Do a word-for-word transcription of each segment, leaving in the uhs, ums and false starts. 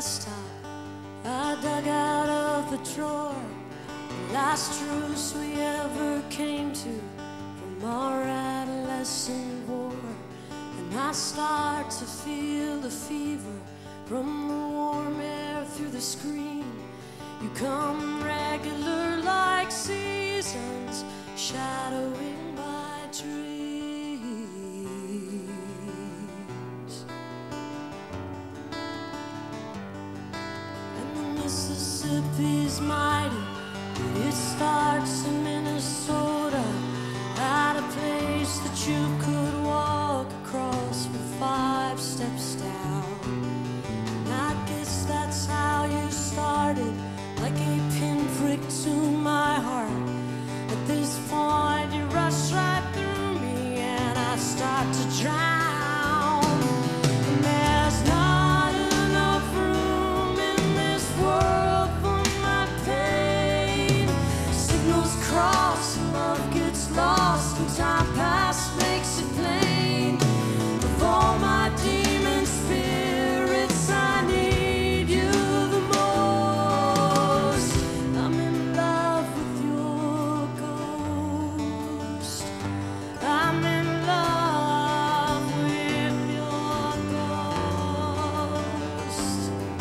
desktop I dug out of the drawer, the last truce we ever came to from our adolescent war. And I start to feel the fever from the warm air through the screen. You come regular like seasons, shadowing my dreams. And the Mississippi's mighty, but it starts in Minnesota, at a place that you could walk across with five steps down. And I guess that's how you started, like a pinprick to my heart. At this point you rush right through me and I start to drown. And there's not enough room in this world for my pain. Signals cross and love gets lost and time past makes it plain. Of all my demon spirits I need you the most. I'm in love with your ghost. I'm in love with your ghost.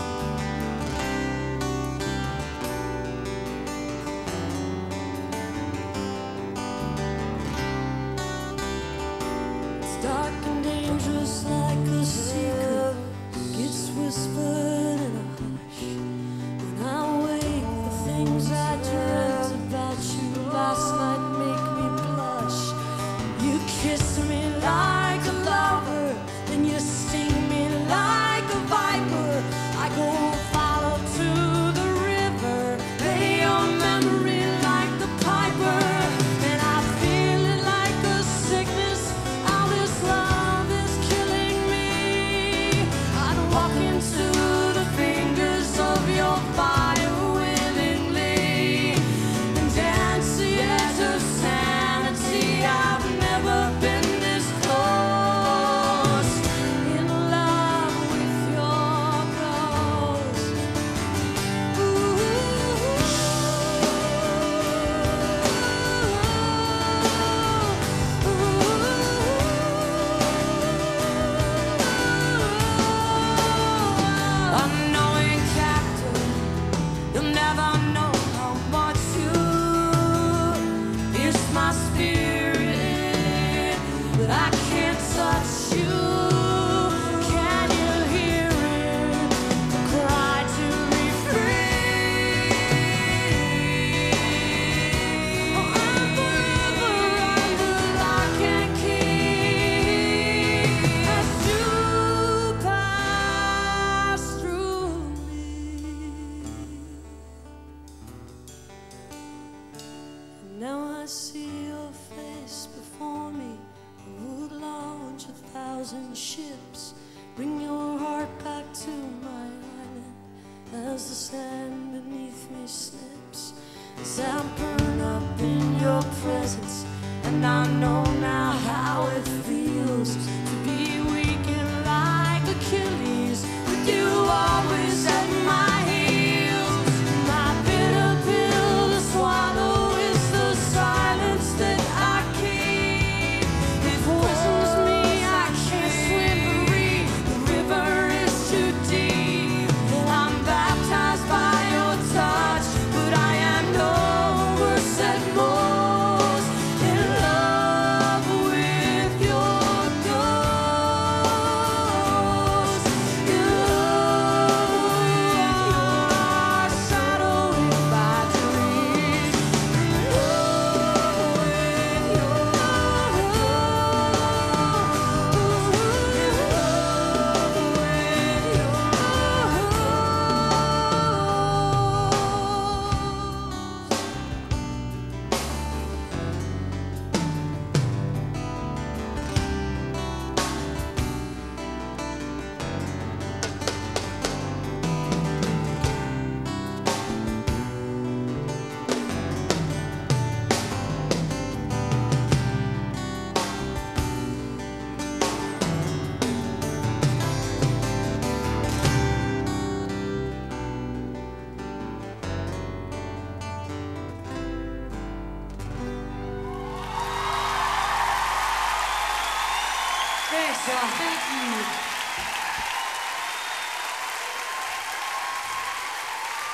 It's dark and dangerous like a secret gets whispered in a hush. When I wake, the things I dreamt about you last night make me blush. You kiss me like a lover, then you sting me like a viper. I go follow to the river, lay your memory like the piper. And I feel it like a sickness, how this love is killing me. I'd walk into the fingers of your fire willingly and dance the edge of sanity. I've never been this close, in love with your ghost. Unknowing captain, you'll never know how much you pierce my spirit, but I can't touch you. Can you hear it? The cry to be free. Oh, I'm forever under lock and key as you pass through me. Now I see your face before me. I would launch a thousand ships, bring your heart back to my island as the sand beneath me slips. As I burn up in your presence, and I know now how it feels to be weak and like Achilles, with you always at my heels. My bitter pill to swallow is the silence that I keep. It poisons me, I can't swim free. The river is too deep. I'm baptized by your touch, but I am no worse at most in love Thanks, y'all. Thank you.